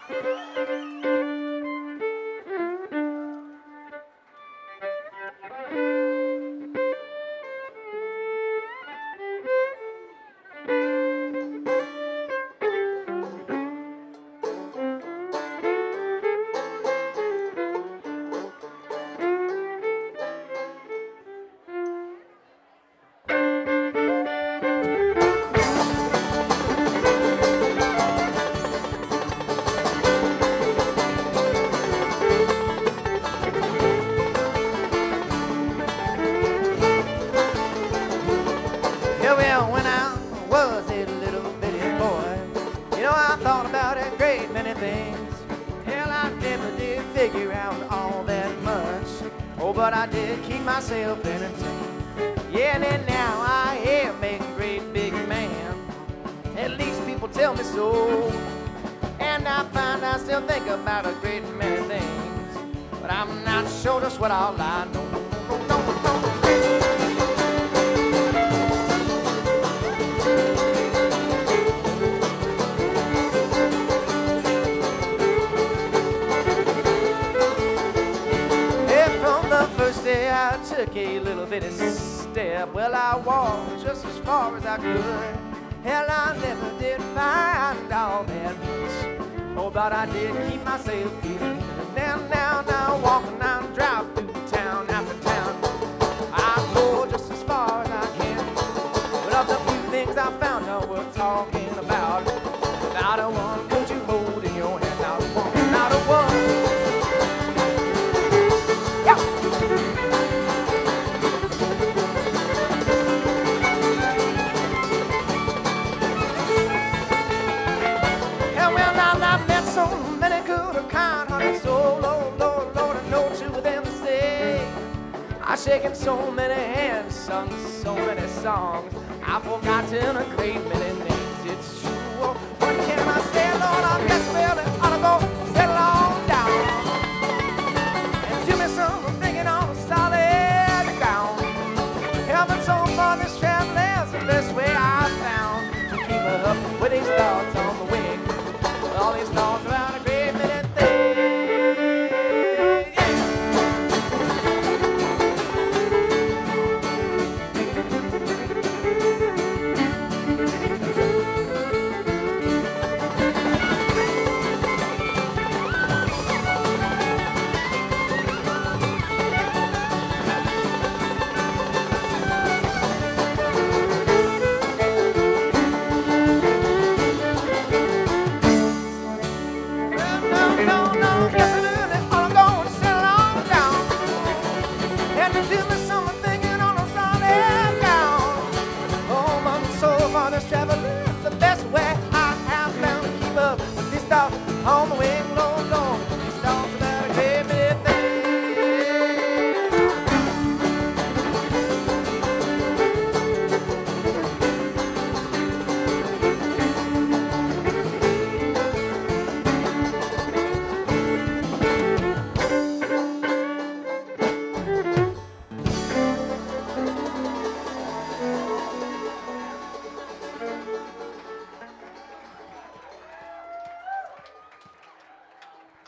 Yeah, well, when I was a little bitty boy, you know, I thought about a great many things. Hell, I never did figure out all that much. Oh, but I did keep myself entertained. Yeah, and then now I am a great big man. At least people tell me so. And I find I still think about a great many things. But I'm not sure just what all I know. First day I took a little bitty step. Well, I walked just as far as I could. Hell, I never did find all that much. Oh, but I did keep myself feeling good. Now, walking down, drive through town after town. I go just as far as I can. But of the few things I found out worth talking about, not a one could you hold in your hand. Not a one, not a one. I've shaken so many hands, sung so many songs, I've forgotten a great many names. It's true. Well, what can I say, Lord? I guess really ought to go settle on down and do me some thinking on solid ground. Heaven so far this traveling's the best way I've found to keep up with these thoughts on the wing. All these thoughts about